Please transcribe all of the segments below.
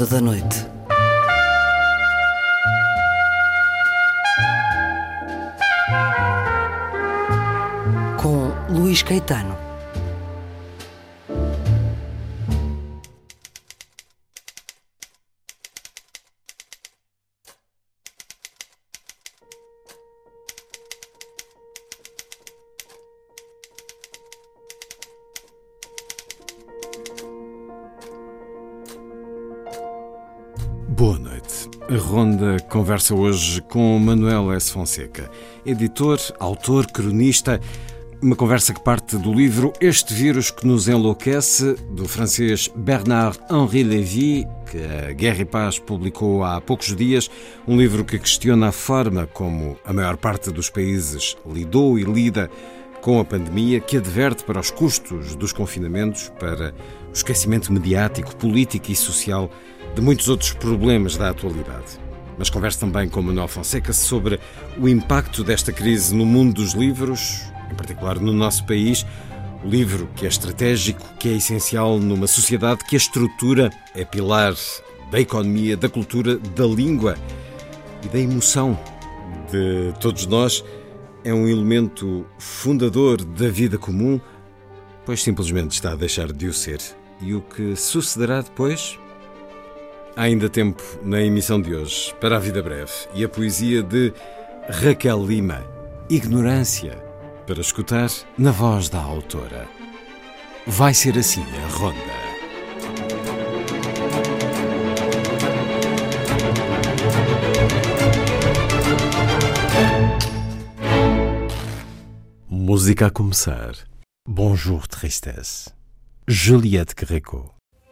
Ronda da Noite. Com Luís Caetano. Boa noite. A Ronda conversa hoje com Manuel S. Fonseca, editor, autor, cronista. Uma conversa que parte do livro Este Vírus que nos enlouquece, do francês Bernard-Henri Lévy, que a Guerra e Paz publicou há poucos dias. Um livro que questiona a forma como a maior parte dos países lidou e lida com a pandemia, que adverte para os custos dos confinamentos, para o esquecimento mediático, político e social de muitos outros problemas da atualidade. Mas converso também com Manuel Fonseca sobre o impacto desta crise no mundo dos livros, em particular no nosso país. O livro que é estratégico, que é essencial numa sociedade que a estrutura é pilar da economia, da cultura, da língua e da emoção de todos nós. É um elemento fundador da vida comum, pois simplesmente está a deixar de o ser. E o que sucederá depois? Há ainda tempo na emissão de hoje para a vida breve e a poesia de Raquel Lima, Ignorância, para escutar na voz da autora. Vai ser assim a Ronda. Música a começar. Bonjour Tristesse. Juliette Gréco.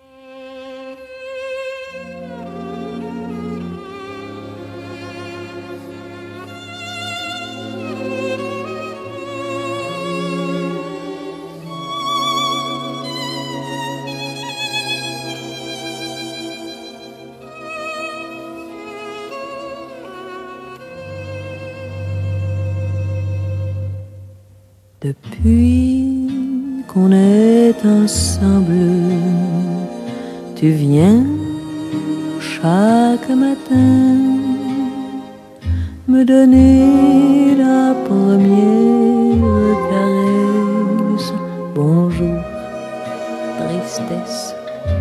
Depuis qu'on est ensemble, tu viens chaque matin me donner la première caresse. Bonjour, tristesse.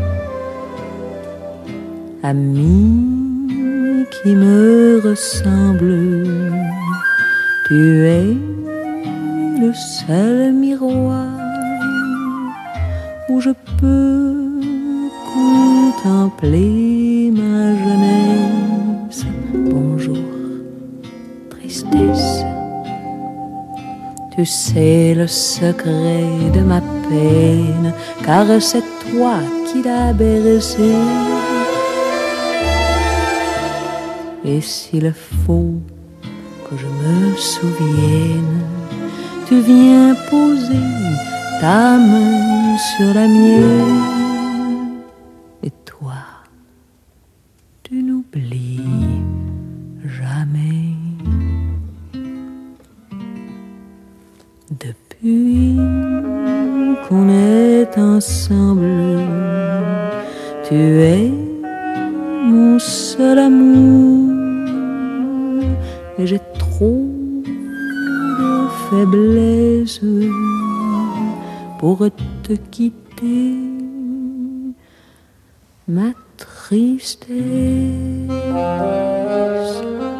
Ami qui me ressemble, tu es le seul miroir où je peux contempler ma jeunesse. Bonjour, tristesse. Tu sais le secret de ma peine, car c'est toi qui l'as bercé. Et s'il faut que je me souvienne, tu viens poser ta main sur la mienne. Et toi, tu n'oublies jamais. Depuis qu'on est ensemble, tu es mon seul amour. Et j'ai trop faiblesse pour te quitter, ma tristesse.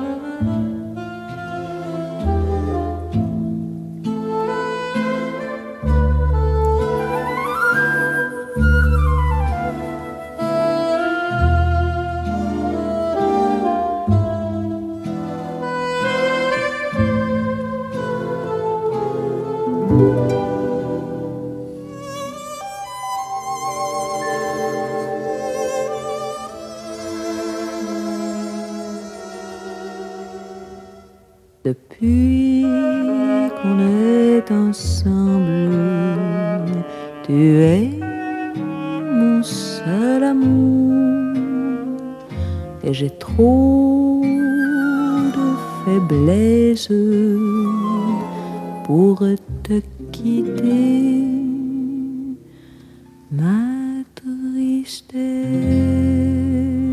Depuis qu'on est ensemble, tu es mon seul amour. Et j'ai trop de faiblesse pour te quitter, ma tristesse.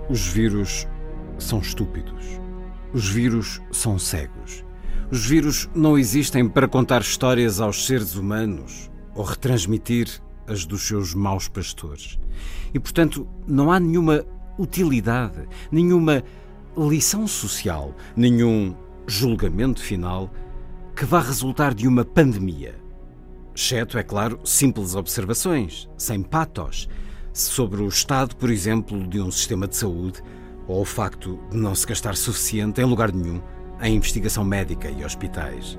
Os vírus são estúpidos. Os vírus são cegos. Os vírus não existem para contar histórias aos seres humanos ou retransmitir as dos seus maus pastores. E, portanto, não há nenhuma utilidade, nenhuma lição social, nenhum julgamento final que vá resultar de uma pandemia. Exceto, é claro, simples observações, sem patos, sobre o estado, por exemplo, de um sistema de saúde ou o facto de não se gastar suficiente, em lugar nenhum, em investigação médica e hospitais.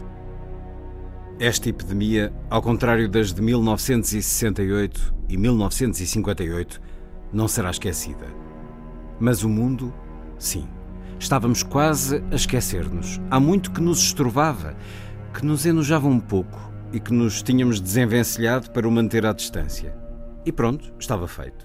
Esta epidemia, ao contrário das de 1968 e 1958, não será esquecida. Mas o mundo, sim. Estávamos quase a esquecer-nos. Há muito que nos estorvava, que nos enojava um pouco e que nos tínhamos desenvencilhado para o manter à distância. E pronto, estava feito.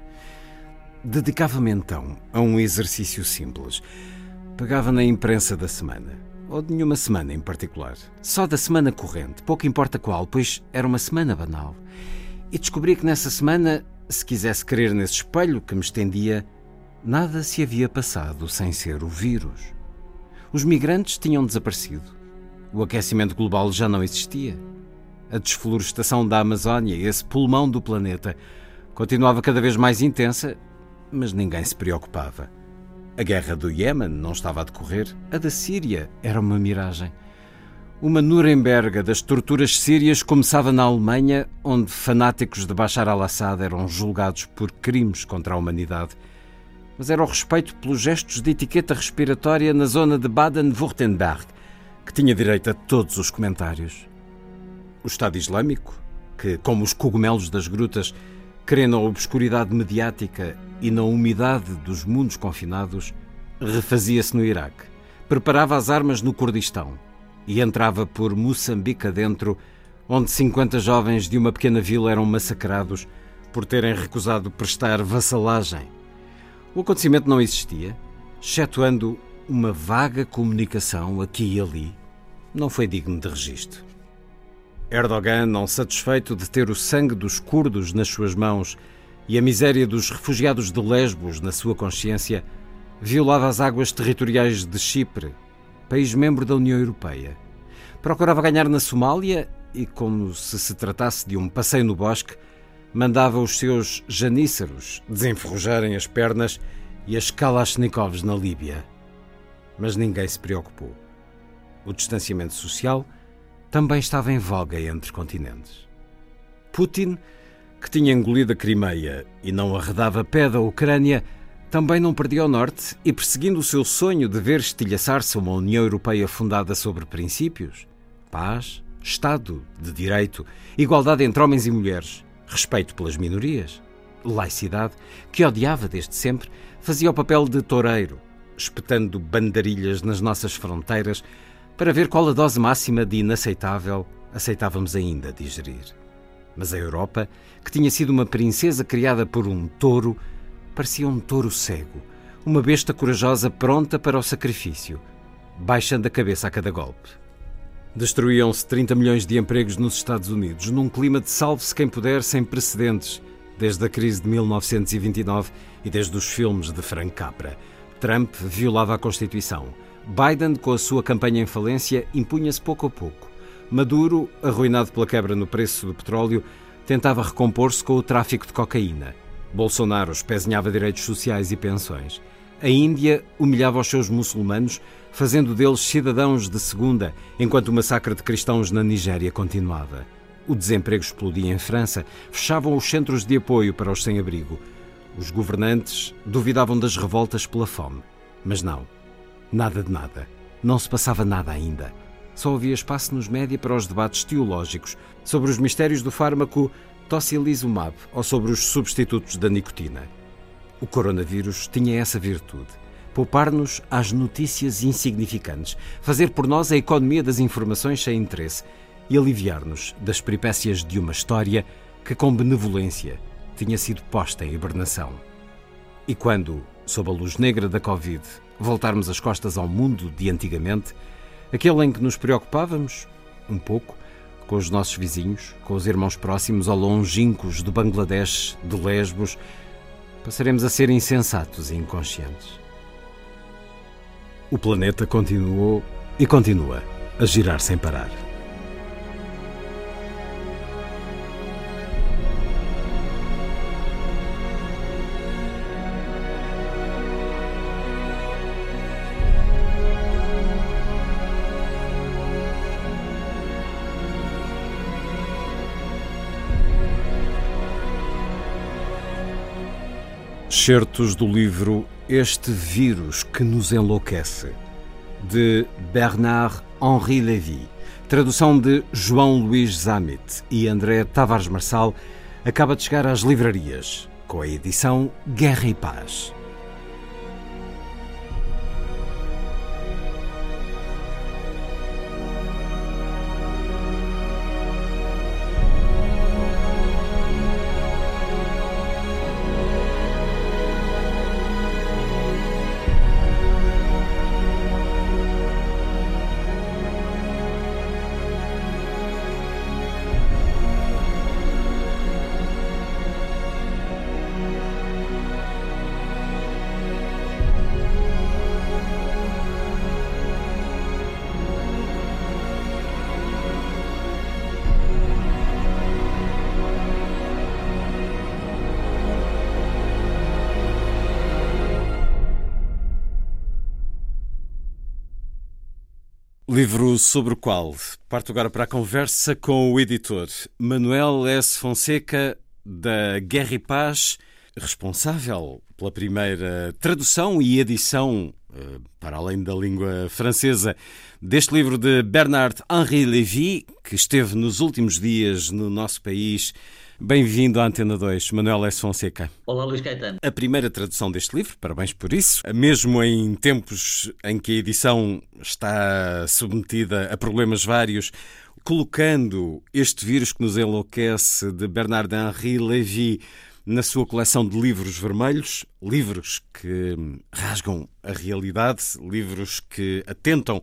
Dedicava-me então a um exercício simples. Pegava na imprensa da semana, ou de nenhuma semana em particular, só da semana corrente, pouco importa qual, pois era uma semana banal. E descobri que nessa semana, se quisesse crer nesse espelho que me estendia, nada se havia passado sem ser o vírus. Os migrantes tinham desaparecido. O aquecimento global já não existia. A desflorestação da Amazónia, esse pulmão do planeta, continuava cada vez mais intensa, mas ninguém se preocupava. A guerra do Iémen não estava a decorrer. A da Síria era uma miragem. Uma Nuremberg das torturas sírias começava na Alemanha, onde fanáticos de Bashar al-Assad eram julgados por crimes contra a humanidade. Mas era o respeito pelos gestos de etiqueta respiratória na zona de Baden-Württemberg que tinha direito a todos os comentários. O Estado Islâmico, que, como os cogumelos das grutas, crê na obscuridade mediática e na umidade dos mundos confinados, refazia-se no Iraque, preparava as armas no Kurdistão e entrava por Moçambique adentro, onde 50 jovens de uma pequena vila eram massacrados por terem recusado prestar vassalagem. O acontecimento não existia, excetuando uma vaga comunicação aqui e ali. Não foi digno de registro. Erdogan, não satisfeito de ter o sangue dos curdos nas suas mãos e a miséria dos refugiados de Lesbos na sua consciência, violava as águas territoriais de Chipre, país membro da União Europeia. Procurava ganhar na Somália e, como se tratasse de um passeio no bosque, mandava os seus janíceros desenferrujarem as pernas e as Kalashnikovs na Líbia. Mas ninguém se preocupou. O distanciamento social também estava em voga entre continentes. Putin, que tinha engolido a Crimeia e não arredava pé da Ucrânia, também não perdia o norte e, perseguindo o seu sonho de ver estilhaçar-se uma União Europeia fundada sobre princípios, paz, Estado de Direito, igualdade entre homens e mulheres, respeito pelas minorias, laicidade, que odiava desde sempre, fazia o papel de toureiro, espetando bandarilhas nas nossas fronteiras para ver qual a dose máxima de inaceitável aceitávamos ainda digerir. Mas a Europa, que tinha sido uma princesa criada por um touro, parecia um touro cego, uma besta corajosa pronta para o sacrifício, baixando a cabeça a cada golpe. Destruíam-se 30 milhões de empregos nos Estados Unidos, num clima de salve-se quem puder sem precedentes, desde a crise de 1929 e desde os filmes de Frank Capra. Trump violava a Constituição. Biden, com a sua campanha em falência, impunha-se pouco a pouco. Maduro, arruinado pela quebra no preço do petróleo, tentava recompor-se com o tráfico de cocaína. Bolsonaro espezinhava direitos sociais e pensões. A Índia humilhava os seus muçulmanos, fazendo deles cidadãos de segunda, enquanto o massacre de cristãos na Nigéria continuava. O desemprego explodia em França, fechavam os centros de apoio para os sem-abrigo. Os governantes duvidavam das revoltas pela fome. Mas não, nada de nada. Não se passava nada ainda. Só havia espaço nos média para os debates teológicos sobre os mistérios do fármaco tocilizumab ou sobre os substitutos da nicotina. O coronavírus tinha essa virtude: poupar-nos às notícias insignificantes, fazer por nós a economia das informações sem interesse e aliviar-nos das peripécias de uma história que, com benevolência, tinha sido posta em hibernação. E quando, sob a luz negra da Covid, voltarmos as costas ao mundo de antigamente, aquele em que nos preocupávamos, um pouco, com os nossos vizinhos, com os irmãos próximos ou longínquos do Bangladesh, de Lesbos, passaremos a ser insensatos e inconscientes. O planeta continuou e continua a girar sem parar. Excertos do livro Este Vírus que nos enlouquece, de Bernard-Henri Lévy, tradução de João Luís Zammit e André Tavares Marçal, acaba de chegar às livrarias, com a edição Guerra e Paz. Livro sobre o qual parto agora para a conversa com o editor Manuel S. Fonseca, da Guerra e Paz, responsável pela primeira tradução e edição, para além da língua francesa, deste livro de Bernard-Henri Lévy, que esteve nos últimos dias no nosso país. Bem-vindo à Antena 2, Manuel S. Fonseca. Olá, Luís Caetano. A primeira tradução deste livro, parabéns por isso, mesmo em tempos em que a edição está submetida a problemas vários, colocando este vírus que nos enlouquece de Bernard-Henri Lévy na sua coleção de livros vermelhos, livros que rasgam a realidade, livros que atentam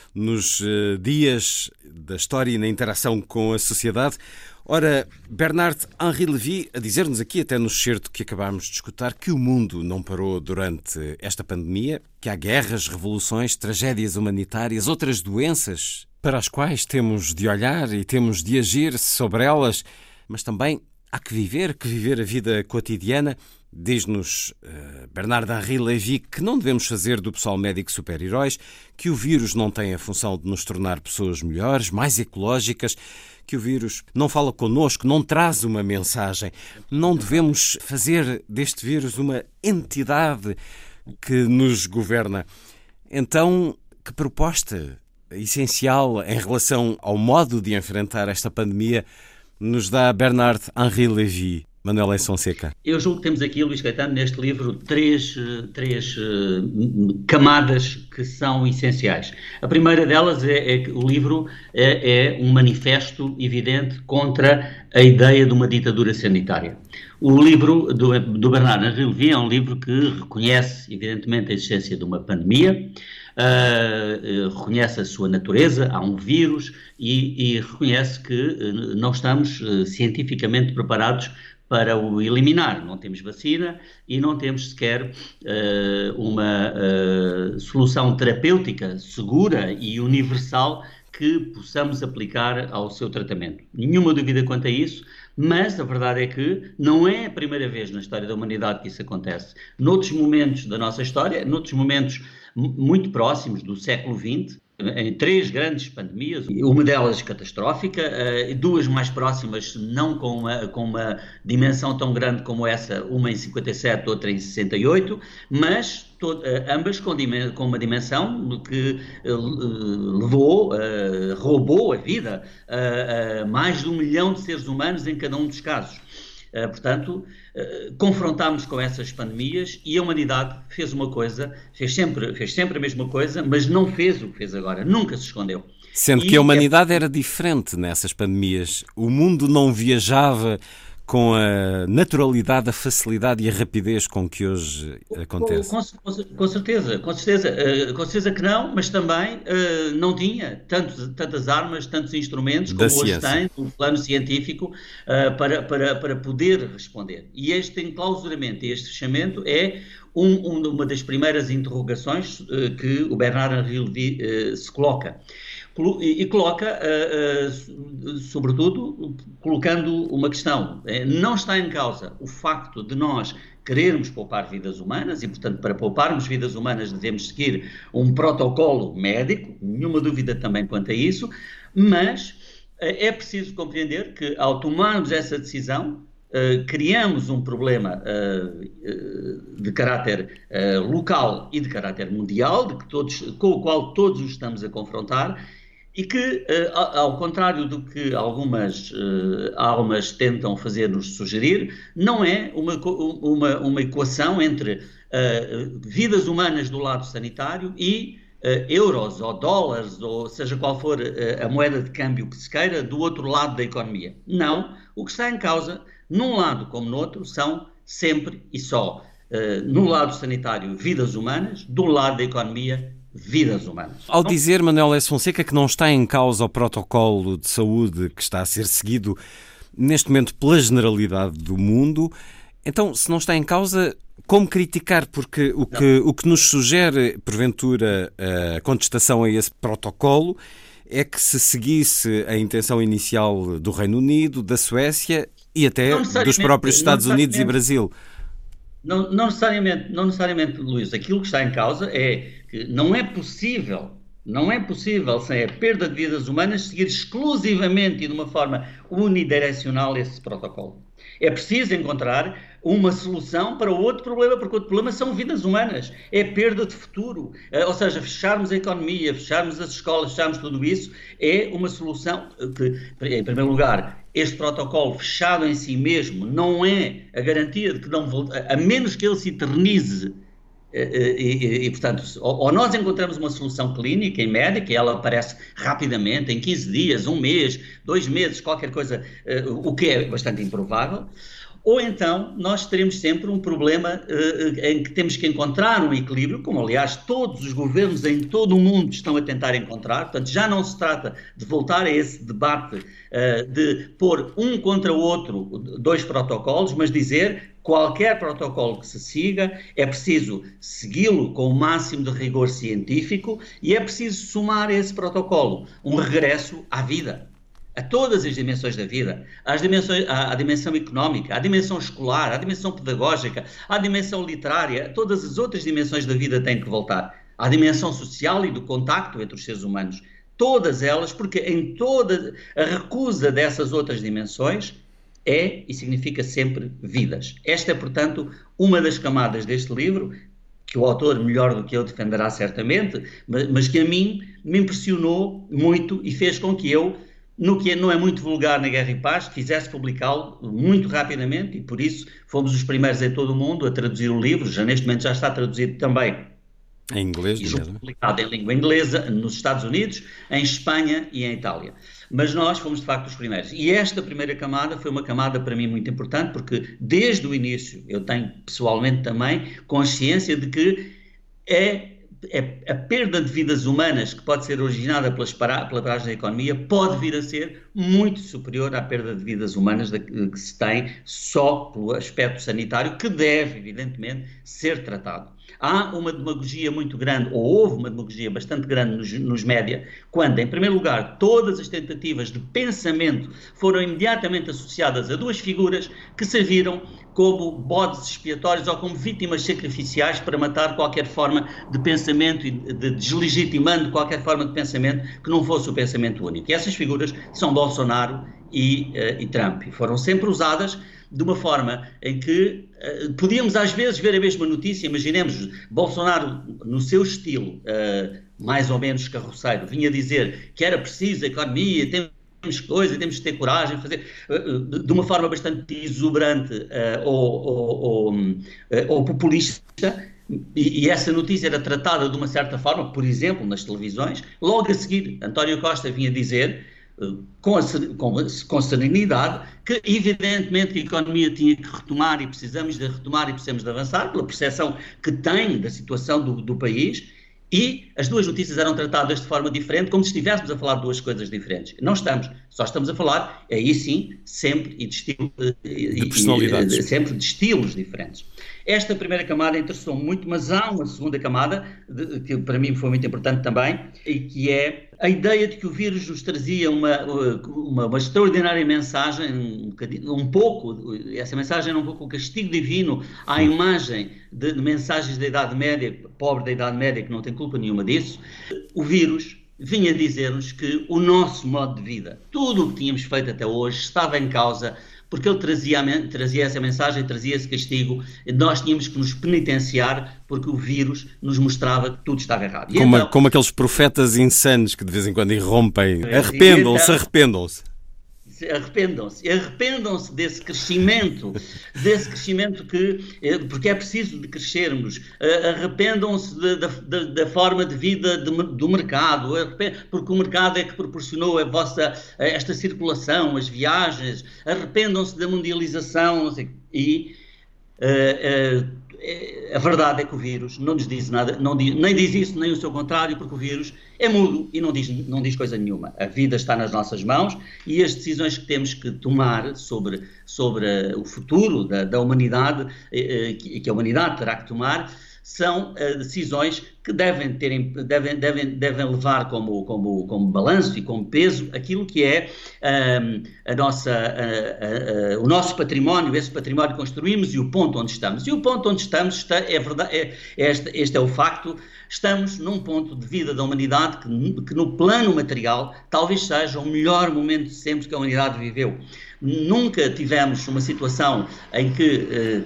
nos dias da história e na interação com a sociedade. Ora, Bernard-Henri Lévy a dizer-nos aqui, até no excerto que acabámos de escutar, que o mundo não parou durante esta pandemia, que há guerras, revoluções, tragédias humanitárias, outras doenças para as quais temos de olhar e temos de agir sobre elas, mas também há que viver a vida cotidiana. Diz-nos Bernard-Henri Lévy que não devemos fazer do pessoal médico super-heróis, que o vírus não tem a função de nos tornar pessoas melhores, mais ecológicas, que o vírus não fala connosco, não traz uma mensagem. Não devemos fazer deste vírus uma entidade que nos governa. Então, que proposta essencial em relação ao modo de enfrentar esta pandemia nos dá Bernard-Henri Lévy, Manuel S. Fonseca? Eu julgo que temos aqui, Luís Caetano, neste livro, três camadas que são essenciais. A primeira delas é que o livro é um manifesto evidente contra a ideia de uma ditadura sanitária. O livro do Bernard-Henri Lévy é um livro que reconhece, evidentemente, a existência de uma pandemia, reconhece a sua natureza, há um vírus e reconhece que não estamos cientificamente preparados para o eliminar. Não temos vacina e não temos sequer uma solução terapêutica segura e universal que possamos aplicar ao seu tratamento. Nenhuma dúvida quanto a isso, mas a verdade é que não é a primeira vez na história da humanidade que isso acontece. Noutros momentos da nossa história, noutros momentos muito próximos do século XX, em três grandes pandemias, uma delas catastrófica, duas mais próximas não com uma dimensão tão grande como essa, uma em 57, outra em 68, mas ambas com uma dimensão que roubou a vida a mais de 1 milhão de seres humanos em cada um dos casos. Portanto, confrontámos com essas pandemias e a humanidade fez uma coisa, fez sempre a mesma coisa, mas não fez o que fez agora, nunca se escondeu. Sendo que a humanidade era diferente nessas pandemias. O mundo não viajava com a naturalidade, a facilidade e a rapidez com que hoje acontece? Com certeza que não, mas também não tinha tantas armas, tantos instrumentos como hoje tem no plano científico para poder responder. E este enclausuramento, este fechamento é uma das primeiras interrogações que o Bernard-Henri Lévy se coloca. E coloca, sobretudo, colocando uma questão. Não está em causa o facto de nós querermos poupar vidas humanas e, portanto, para pouparmos vidas humanas devemos seguir um protocolo médico, nenhuma dúvida também quanto a isso, mas é preciso compreender que, ao tomarmos essa decisão, criamos um problema de caráter local e de caráter mundial, com o qual todos os estamos a confrontar, e que, ao contrário do que algumas almas tentam fazer-nos sugerir, não é uma equação entre vidas humanas do lado sanitário e euros ou dólares, ou seja qual for a moeda de câmbio que se queira, do outro lado da economia. Não, o que está em causa, num lado como no outro, são sempre e só, no lado sanitário, vidas humanas, do lado da economia, vidas humanas. Ao dizer, Manuel S. Fonseca, que não está em causa o protocolo de saúde que está a ser seguido neste momento pela generalidade do mundo, então, se não está em causa, como criticar? Porque o que nos sugere, porventura, a contestação a esse protocolo é que se seguisse a intenção inicial do Reino Unido, da Suécia e até dos próprios Estados Unidos e Brasil. Não necessariamente, Luís. Aquilo que está em causa é que não é possível, sem a perda de vidas humanas, seguir exclusivamente e de uma forma unidirecional esse protocolo. É preciso encontrar uma solução para outro problema, porque outro problema são vidas humanas, é perda de futuro. Ou seja, fecharmos a economia, fecharmos as escolas, fecharmos tudo isso, é uma solução que, em primeiro lugar, este protocolo fechado em si mesmo não é a garantia de que não volte, a menos que ele se eternize. Portanto, ou nós encontramos uma solução clínica e médica e ela aparece rapidamente, em 15 dias, 1 mês, 2 meses, qualquer coisa, o que é bastante improvável, ou então nós teremos sempre um problema em que temos que encontrar um equilíbrio, como aliás todos os governos em todo o mundo estão a tentar encontrar. Portanto, já não se trata de voltar a esse debate de pôr um contra o outro 2 protocolos, mas dizer qualquer protocolo que se siga é preciso segui-lo com o máximo de rigor científico e é preciso somar a esse protocolo um regresso à vida, a todas as dimensões da vida, à dimensão económica, à dimensão escolar, à dimensão pedagógica, à dimensão literária, todas as outras dimensões da vida têm que voltar, à dimensão social e do contacto entre os seres humanos, todas elas, porque em toda a recusa dessas outras dimensões é e significa sempre vidas. Esta é, portanto, uma das camadas deste livro, que o autor, melhor do que eu, defenderá certamente, mas que a mim me impressionou muito e fez com que eu, no que não é muito vulgar na Guerra e Paz, quisesse publicá-lo muito rapidamente, e por isso fomos os primeiros em todo o mundo a traduzir o livro. Já neste momento já está traduzido também em inglês, e publicado em língua inglesa nos Estados Unidos, em Espanha e em Itália. Mas nós fomos de facto os primeiros. E esta primeira camada foi uma camada para mim muito importante, porque desde o início eu tenho pessoalmente também consciência de que a perda de vidas humanas que pode ser originada pela paragem da economia pode vir a ser muito superior à perda de vidas humanas que se tem só pelo aspecto sanitário, que deve, evidentemente, ser tratado. Há uma demagogia muito grande, ou houve uma demagogia bastante grande nos média, quando, em primeiro lugar, todas as tentativas de pensamento foram imediatamente associadas a 2 figuras que serviram como bodes expiatórios ou como vítimas sacrificiais para matar qualquer forma de pensamento e deslegitimando qualquer forma de pensamento que não fosse o pensamento único. E essas figuras são Bolsonaro e Trump. E foram sempre usadas de uma forma em que podíamos às vezes ver a mesma notícia. Imaginemos Bolsonaro, no seu estilo mais ou menos carroceiro, vinha dizer que era preciso a economia, temos que ter coragem de fazer de uma forma bastante exuberante ou populista, e essa notícia era tratada de uma certa forma, por exemplo, nas televisões. Logo a seguir, António Costa vinha dizer com serenidade, que evidentemente a economia tinha que retomar e precisamos de retomar e precisamos de avançar pela percepção que tem da situação do país, e as duas notícias eram tratadas de forma diferente, como se estivéssemos a falar de duas coisas diferentes. Não estamos, só estamos a falar, aí sim, sempre de personalidades. Sempre de estilos diferentes. Esta primeira camada interessou-me muito, mas há uma segunda camada, que para mim foi muito importante também, e que é a ideia de que o vírus nos trazia uma extraordinária mensagem, essa mensagem era um pouco o castigo divino à imagem de mensagens da Idade Média, pobre da Idade Média, que não tem culpa nenhuma disso. O vírus vinha dizer-nos que o nosso modo de vida, tudo o que tínhamos feito até hoje, estava em causa, porque ele trazia essa mensagem, trazia esse castigo, nós tínhamos que nos penitenciar, porque o vírus nos mostrava que tudo estava errado. Como aqueles profetas insanos que de vez em quando irrompem. Arrependam-se. Arrependam-se desse crescimento porque é preciso de crescermos. Arrependam-se da forma de vida do mercado, porque o mercado é que proporcionou esta circulação, as viagens. Arrependam-se da mundialização, não sei, e a verdade é que o vírus não nos diz nada, nem diz isso, nem o seu contrário, porque o vírus é mudo e não diz coisa nenhuma. A vida está nas nossas mãos e as decisões que temos que tomar sobre o futuro da humanidade, que a humanidade terá que tomar, são decisões que devem levar como balanço e como peso aquilo que é o nosso património, esse património que construímos e o ponto onde estamos. E o ponto onde estamos este é o facto. Estamos num ponto de vida da humanidade que no plano material talvez seja o melhor momento de sempre que a humanidade viveu. Nunca tivemos uma situação em que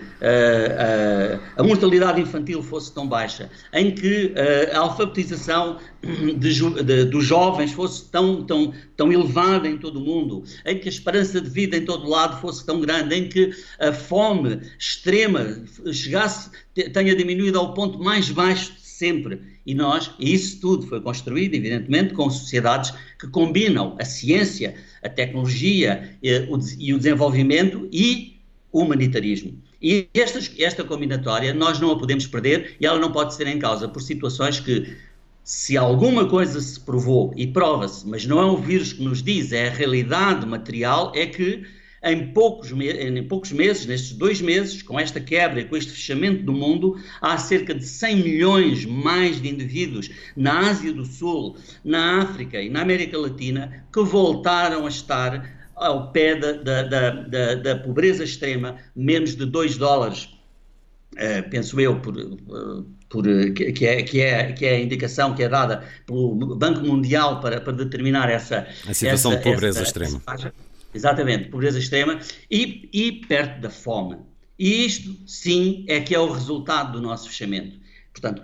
a mortalidade infantil fosse tão baixa, em que a alfabetização dos jovens fosse tão elevada em todo o mundo, em que a esperança de vida em todo lado fosse tão grande, em que a fome extrema tenha diminuído ao ponto mais baixo de sempre. E isso tudo foi construído, evidentemente, com sociedades que combinam a ciência, a tecnologia e o desenvolvimento e o humanitarismo. E esta combinatória nós não a podemos perder e ela não pode ser em causa por situações que, se alguma coisa se provou e prova-se, mas não é o vírus que nos diz, é a realidade material, é que em poucos meses, nestes 2 meses, com esta quebra e com este fechamento do mundo, há cerca de 100 milhões mais de indivíduos na Ásia do Sul, na África e na América Latina que voltaram a estar ao pé da pobreza extrema, menos de $2, penso eu, que é a indicação que é dada pelo Banco Mundial para determinar a situação de pobreza extrema. Exatamente, pobreza extrema e perto da fome. E isto, sim, é que é o resultado do nosso fechamento. Portanto,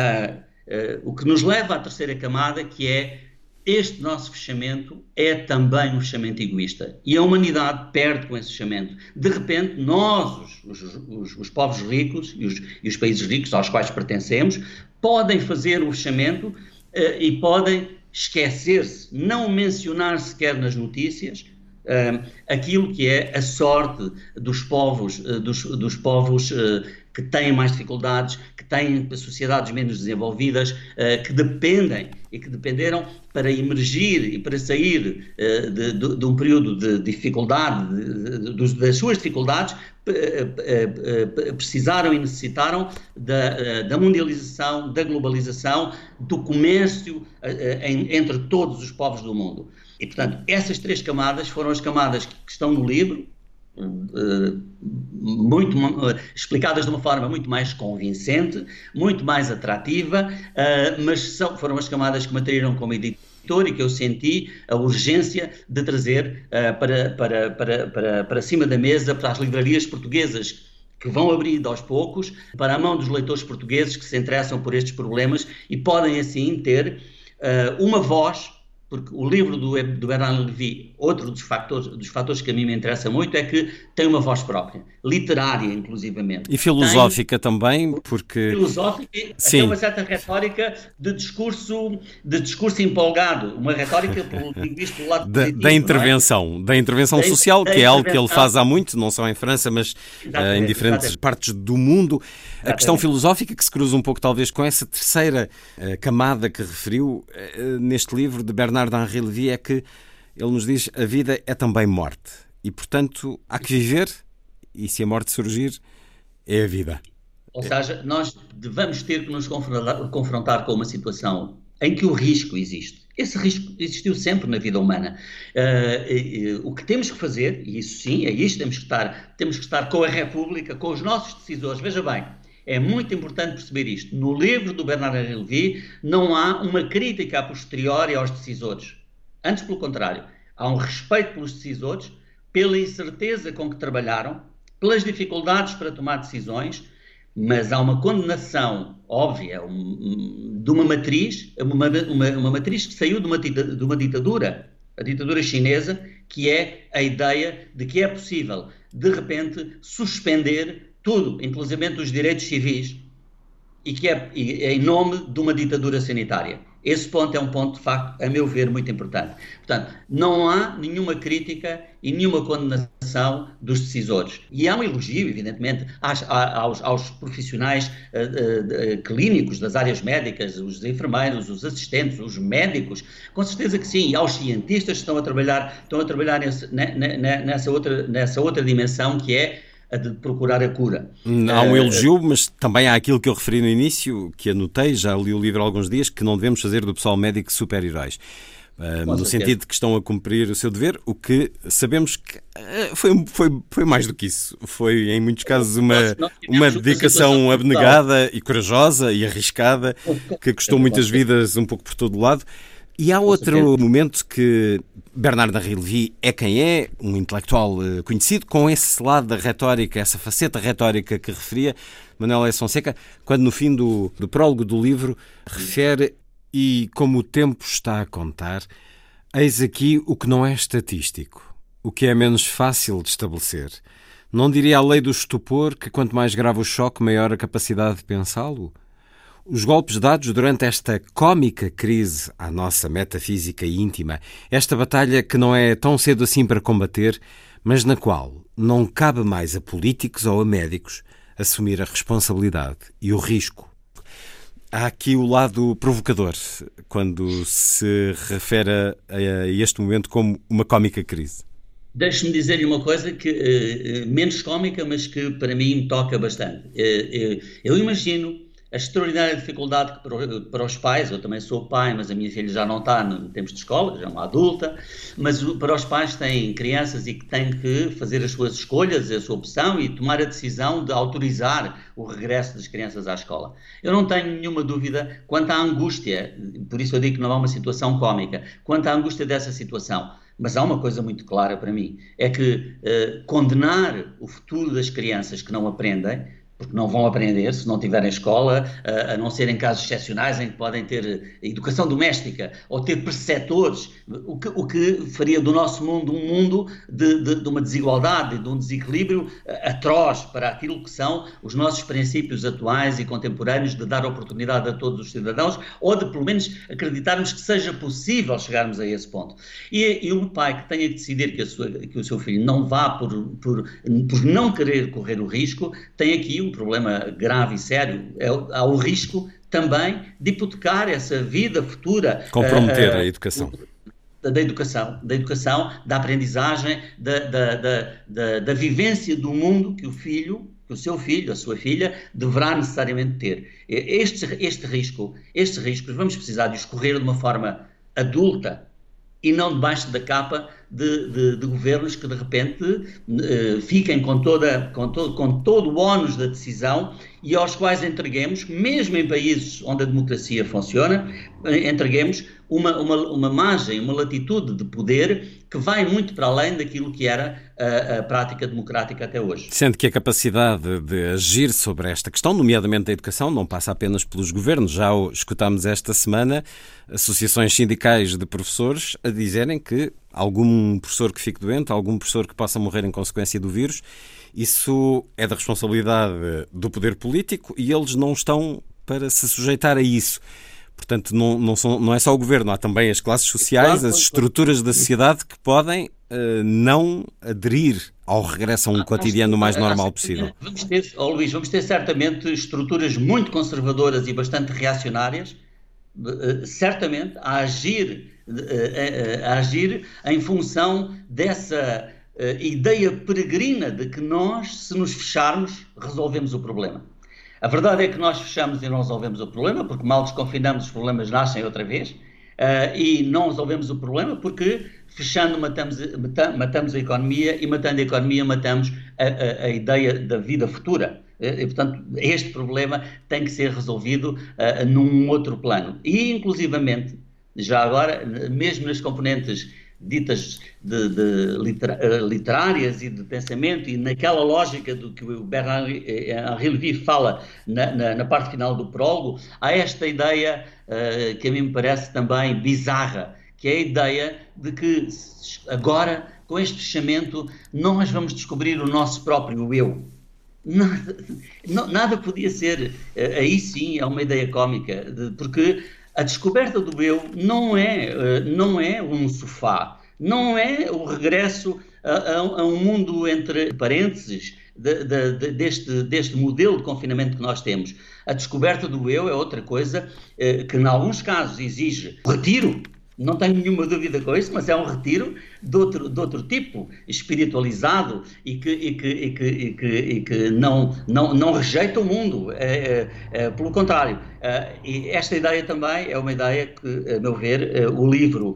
o que nos leva à terceira camada, que é este nosso fechamento é também um fechamento egoísta. E a humanidade perde com esse fechamento. De repente, nós, os povos ricos e os países ricos aos quais pertencemos, podem fazer o fechamento e podem esquecer-se, não mencionar sequer nas notícias, aquilo que é a sorte dos povos que têm mais dificuldades, que têm sociedades menos desenvolvidas, que dependeram para emergir e para sair de um período de dificuldade, das suas dificuldades, precisaram e necessitaram da mundialização, da globalização, do comércio entre todos os povos do mundo. E, portanto, essas 3 camadas foram as camadas que estão no livro, explicadas de uma forma muito mais convincente, muito mais atrativa, mas foram as camadas que me atraíram como editor e que eu senti a urgência de trazer para cima da mesa, para as livrarias portuguesas que vão abrindo aos poucos, para a mão dos leitores portugueses que se interessam por estes problemas e podem assim ter uma voz porque o livro do Bernard Lévy, outro dos fatores que a mim me interessa muito, é que tem uma voz própria, literária inclusivamente. E filosófica também, porque... Filosófica, até uma certa retórica de discurso empolgado, uma retórica pelo linguista do lado positivo. Da intervenção social, que é algo que ele faz há muito, não só em França, mas em diferentes partes do mundo. A questão filosófica que se cruza um pouco talvez com essa terceira camada que referiu neste livro de Bernard-Henri Lévy, é que ele nos diz: a vida é também morte e, portanto, há que viver, e se a morte surgir, é a vida. Ou seja, nós vamos ter que nos confrontar com uma situação em que o risco existe. Esse risco existiu sempre na vida humana. O que temos que fazer, e isso sim, é isto, temos que estar com a República, com os nossos decisores. Veja bem, é muito importante perceber isto. No livro do Bernard-Henri Lévy não há uma crítica a posteriori aos decisores. Antes, pelo contrário, há um respeito pelos decisores, pela incerteza com que trabalharam, pelas dificuldades para tomar decisões, mas há uma condenação óbvia de uma matriz, uma matriz que saiu de uma ditadura, a ditadura chinesa, que é a ideia de que é possível, de repente, suspender tudo, inclusivamente os direitos civis, e que é em nome de uma ditadura sanitária. Esse ponto é um ponto, de facto, a meu ver, muito importante. Portanto, não há nenhuma crítica e nenhuma condenação dos decisores. E há um elogio, evidentemente, aos profissionais clínicos das áreas médicas, os enfermeiros, os assistentes, os médicos, com certeza que sim, e aos cientistas que estão a trabalhar nessa outra dimensão, que é a de procurar a cura. Há um elogio, mas também há aquilo que eu referi no início, que anotei, já li o livro há alguns dias, que não devemos fazer do pessoal médico super-heróis. No sentido de que estão a cumprir o seu dever, o que sabemos que foi mais do que isso. Foi, em muitos casos, uma dedicação abnegada e corajosa e arriscada, que custou muitas vidas um pouco por todo lado. E há outro momento que Bernard-Henri Lévy é quem é, um intelectual conhecido, com esse lado da retórica, essa faceta retórica que referia Manuel S. Fonseca, quando no fim do prólogo do livro refere: e como o tempo está a contar, eis aqui o que não é estatístico, o que é menos fácil de estabelecer. Não diria a lei do estupor que quanto mais grave o choque, maior a capacidade de pensá-lo? Os golpes dados durante esta cómica crise à nossa metafísica íntima, esta batalha que não é tão cedo assim para combater, mas na qual não cabe mais a políticos ou a médicos assumir a responsabilidade e o risco. Há aqui o lado provocador, quando se refere a este momento como uma cómica crise. Deixe-me dizer-lhe uma coisa que menos cómica, mas que para mim me toca bastante. Eu imagino a extraordinária dificuldade que para os pais, eu também sou pai, mas a minha filha já não está em tempos de escola, já é uma adulta, mas para os pais que têm crianças e que têm que fazer as suas escolhas, a sua opção e tomar a decisão de autorizar o regresso das crianças à escola. Eu não tenho nenhuma dúvida quanto à angústia, por isso eu digo que não há uma situação cómica, quanto à angústia dessa situação. Mas há uma coisa muito clara para mim, é que condenar o futuro das crianças que não aprendem, porque não vão aprender se não tiverem escola, a não ser em casos excepcionais em que podem ter educação doméstica ou ter preceptores, o que faria do nosso mundo um mundo de uma desigualdade, de um desequilíbrio atroz para aquilo que são os nossos princípios atuais e contemporâneos de dar oportunidade a todos os cidadãos, ou de pelo menos acreditarmos que seja possível chegarmos a esse ponto. E um pai que tenha que decidir que o seu filho não vá por não querer correr o risco, tem aqui um problema grave e sério. Há o risco também de hipotecar essa vida futura. Comprometer a educação. Da educação, da aprendizagem, da vivência do mundo que o seu filho, a sua filha, deverá necessariamente ter. Estes riscos vamos precisar de os correr de uma forma adulta e não debaixo da capa de governos que de repente fiquem com todo o ónus da decisão e aos quais entreguemos, mesmo em países onde a democracia funciona, entreguemos uma margem, uma latitude de poder que vai muito para além daquilo que era a prática democrática até hoje. Sendo que a capacidade de agir sobre esta questão, nomeadamente da educação, não passa apenas pelos governos. Já escutámos esta semana associações sindicais de professores a dizerem que algum professor que fique doente, algum professor que possa morrer em consequência do vírus, isso é da responsabilidade do poder político e eles não estão para se sujeitar a isso. Portanto, não é só o governo, há também as classes sociais, as estruturas da sociedade que podem não aderir ao regresso a um cotidiano o mais normal possível. Vamos ter certamente estruturas muito conservadoras e bastante reacionárias, certamente a agir em função dessa ideia peregrina de que nós, se nos fecharmos, resolvemos o problema. A verdade é que nós fechamos e não resolvemos o problema, porque mal desconfinamos os problemas nascem outra vez, e não resolvemos o problema porque fechando matamos a economia e matando a economia matamos a ideia da vida futura. E, portanto, este problema tem que ser resolvido num outro plano. E, inclusivamente, já agora, mesmo nas componentes ditas literárias e de pensamento, e naquela lógica do que o Bernard-Henri Lévy fala na parte final do prólogo, há esta ideia que a mim me parece também bizarra, que é a ideia de que agora, com este fechamento, nós vamos descobrir o nosso próprio eu. Nada podia ser, aí sim é uma ideia cómica, porque a descoberta do eu não é um sofá, não é o regresso a um mundo entre parênteses deste modelo de confinamento que nós temos. A descoberta do eu é outra coisa que, em alguns casos, exige retiro. Não tenho nenhuma dúvida com isso, mas é um retiro de outro tipo, espiritualizado e que não rejeita o mundo. Pelo contrário, e esta ideia também é uma ideia que, a meu ver, o livro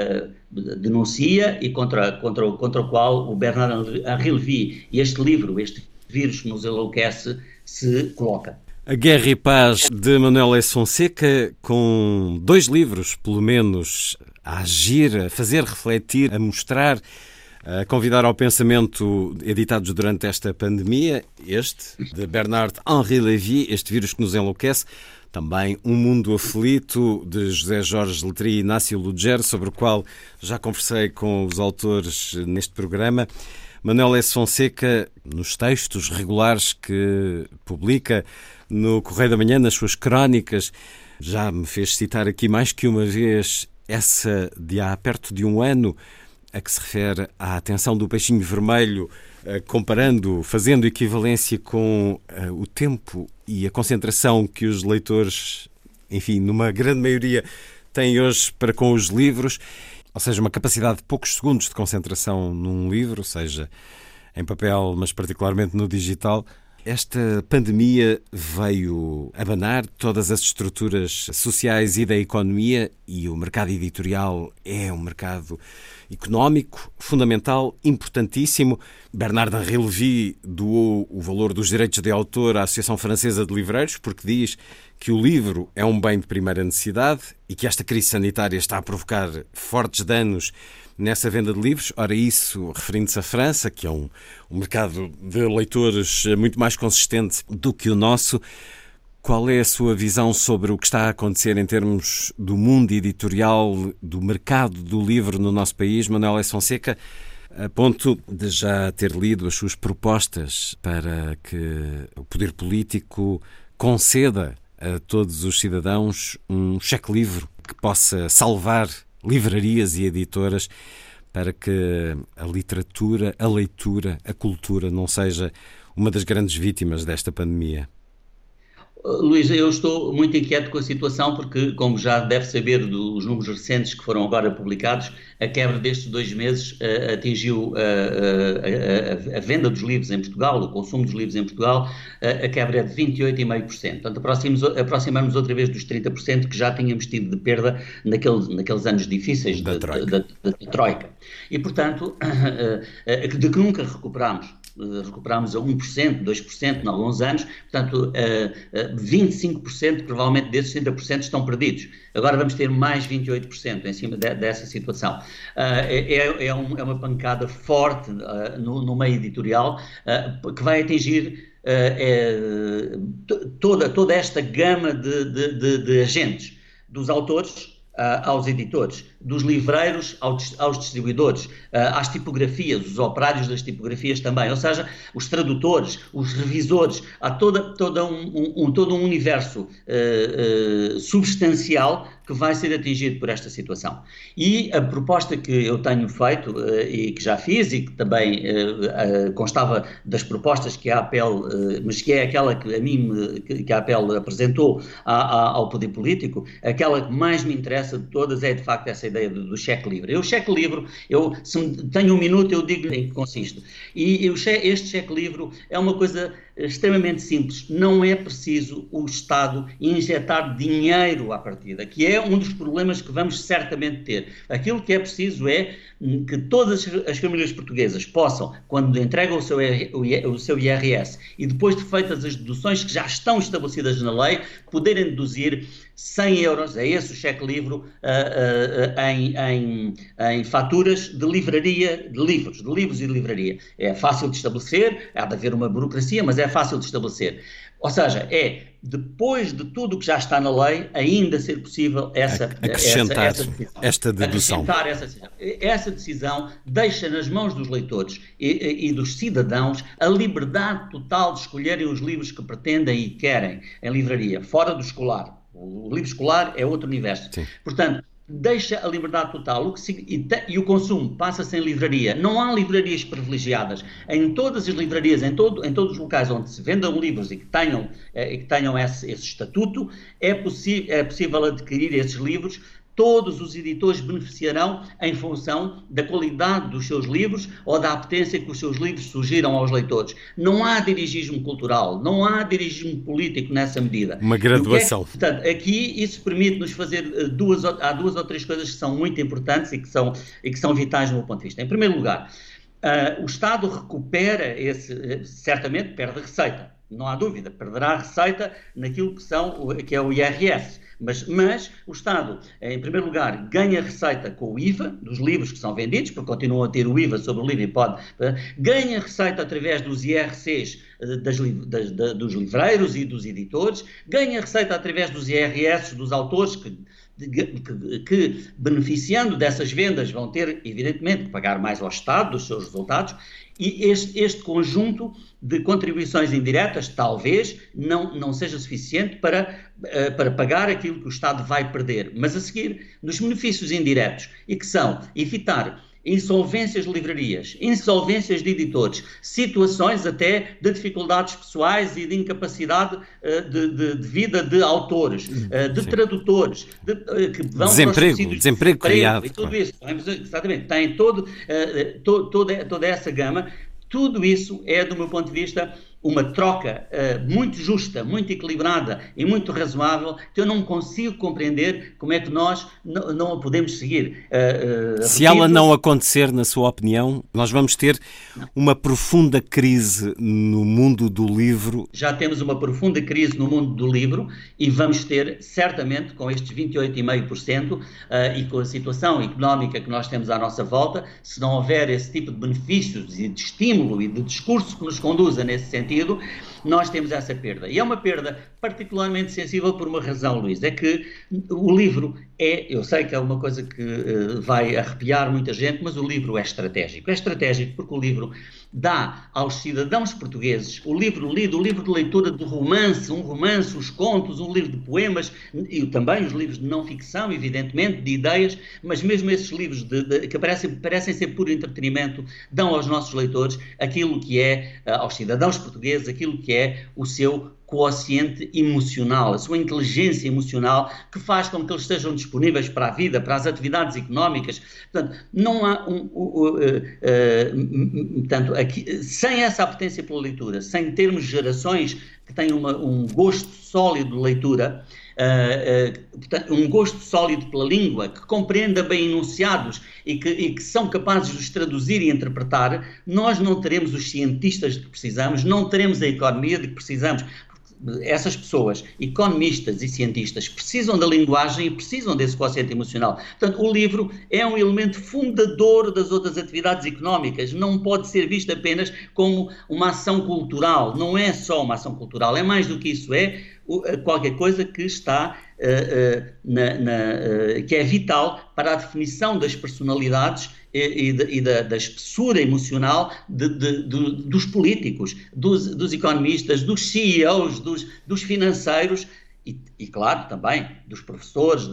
denuncia e contra o qual o Bernard-Henri Lévy e este livro, este vírus que nos enlouquece, se coloca. A Guerra e Paz, de Manuel S. Fonseca, com 2 livros, pelo menos, a agir, a fazer refletir, a mostrar, a convidar ao pensamento, editados durante esta pandemia. Este, de Bernard-Henri Lévy, Este Vírus que nos Enlouquece. Também Um Mundo Aflito, de José Jorge Letri e Inácio Lugero, sobre o qual já conversei com os autores neste programa. Manuel S. Fonseca, nos textos regulares que publica no Correio da Manhã, nas suas crónicas, já me fez citar aqui mais que uma vez essa de há perto de um ano, a que se refere à atenção do peixinho vermelho, comparando, fazendo equivalência com o tempo e a concentração que os leitores, enfim, numa grande maioria, têm hoje para com os livros, ou seja, uma capacidade de poucos segundos de concentração num livro, seja em papel, mas particularmente no digital. Esta pandemia veio abanar todas as estruturas sociais e da economia, e o mercado editorial é um mercado económico fundamental, importantíssimo. Bernard-Henri Lévy doou o valor dos direitos de autor à Associação Francesa de Livreiros, porque diz que o livro é um bem de primeira necessidade e que esta crise sanitária está a provocar fortes danos nessa venda de livros. Ora, isso referindo-se à França, que é um mercado de leitores muito mais consistente do que o nosso. Qual é a sua visão sobre o que está a acontecer em termos do mundo editorial, do mercado do livro no nosso país, Manuel S. Fonseca, a ponto de já ter lido as suas propostas para que o poder político conceda a todos os cidadãos um cheque-livro que possa salvar livrarias e editoras para que a literatura, a leitura, a cultura não seja uma das grandes vítimas desta pandemia? Luís, eu estou muito inquieto com a situação porque, como já deve saber dos números recentes que foram agora publicados, a quebra destes 2 meses atingiu a venda dos livros em Portugal, o consumo dos livros em Portugal, a quebra é de 28,5%. Portanto, aproximamos outra vez dos 30% que já tínhamos tido de perda naqueles anos difíceis da Troika. E, portanto, de que nunca recuperámos a 1%, 2% em alguns anos, portanto 25%, provavelmente desses 30% estão perdidos. Agora vamos ter mais 28% em cima dessa situação. É uma pancada forte no meio editorial que vai atingir toda esta gama de agentes, dos autores aos editores, dos livreiros aos distribuidores, às tipografias, os operários das tipografias também, ou seja, os tradutores, os revisores, há todo um universo substancial que vai ser atingido por esta situação. E a proposta que eu tenho feito e que já fiz e que também constava das propostas que a APEL, mas que é aquela que a mim, que a APEL apresentou ao poder político, aquela que mais me interessa de todas é de facto essa ideia do cheque livre. O cheque livre, se tenho um minuto, eu digo em que consiste. E este cheque livre é uma coisa extremamente simples. Não é preciso o Estado injetar dinheiro à partida, que é um dos problemas que vamos certamente ter. Aquilo que é preciso é que todas as famílias portuguesas possam, quando entregam o seu IRS e depois de feitas as deduções que já estão estabelecidas na lei, poderem deduzir 100 euros, é esse o cheque livre, em faturas de livraria, de livros e de livraria. É fácil de estabelecer, há de haver uma burocracia, mas é fácil de estabelecer. Ou seja, depois de tudo o que já está na lei, ainda ser possível acrescentar esta dedução. Essa decisão deixa nas mãos dos leitores e dos cidadãos a liberdade total de escolherem os livros que pretendem e querem em livraria, fora do escolar. O livro escolar é outro universo. Sim. Portanto, deixa a liberdade total e o consumo passa-se em livraria. Não há livrarias privilegiadas. Em todas as livrarias, em todos os locais onde se vendam livros e que tenham esse estatuto, é possível adquirir esses livros. Todos os editores beneficiarão em função da qualidade dos seus livros ou da apetência que os seus livros sugiram aos leitores. Não há dirigismo cultural, não há dirigismo político nessa medida. Uma graduação. Portanto, aqui isso permite-nos fazer há duas ou três coisas que são muito importantes e que são vitais do meu ponto de vista. Em primeiro lugar, o Estado recupera certamente perde receita. Não há dúvida, perderá a receita naquilo que é o IRS. Mas o Estado, em primeiro lugar, ganha receita com o IVA dos livros que são vendidos, porque continuam a ter o IVA sobre o livro e ganha receita através dos IRCs dos livreiros e dos editores, ganha receita através dos IRS dos autores que beneficiando dessas vendas vão ter, evidentemente, que pagar mais ao Estado dos seus resultados. E este conjunto de contribuições indiretas talvez não seja suficiente para pagar aquilo que o Estado vai perder. Mas a seguir, nos benefícios indiretos, e que são evitar insolvências de livrarias, insolvências de editores, situações até de dificuldades pessoais e de incapacidade de vida de autores, de tradutores, que vão desemprego criado. E tudo isso, exatamente, tem toda essa gama. Tudo isso é, do meu ponto de vista, uma troca muito justa, muito equilibrada e muito razoável, que eu não consigo compreender como é que nós não a podemos seguir. Se ela não acontecer, na sua opinião, nós vamos ter uma profunda crise no mundo do livro. Já temos uma profunda crise no mundo do livro e vamos ter, certamente, com estes 28,5% e com a situação económica que nós temos à nossa volta, se não houver esse tipo de benefícios e de estímulo e de discurso que nos conduza nesse sentido, nós temos essa perda. E é uma perda particularmente sensível por uma razão, Luís, é que o livro eu sei que é uma coisa que vai arrepiar muita gente, mas o livro é estratégico. É estratégico porque o livro dá aos cidadãos portugueses o livro lido, o livro de leitura de romance, os contos, um livro de poemas e também os livros de não ficção, evidentemente, de ideias, mas mesmo esses livros que parecem ser puro entretenimento, dão aos nossos leitores aquilo que é, aos cidadãos portugueses, aquilo que é o seu quociente emocional, a sua inteligência emocional, que faz com que eles estejam disponíveis para a vida, para as atividades económicas. Portanto, não há portanto, aqui, sem essa apetência pela leitura, sem termos gerações que têm um gosto sólido de leitura, portanto, um gosto sólido pela língua, que compreenda bem enunciados e que são capazes de os traduzir e interpretar, nós não teremos os cientistas de que precisamos, não teremos a economia de que precisamos. Essas pessoas, economistas e cientistas, precisam da linguagem e precisam desse quociente emocional. Portanto, o livro é um elemento fundador das outras atividades económicas, não pode ser visto apenas como uma ação cultural, não é só uma ação cultural, é mais do que isso, é qualquer coisa que está, que é vital para a definição das personalidades e da espessura emocional dos políticos, dos economistas, dos CEOs, dos financeiros e, claro, também dos professores,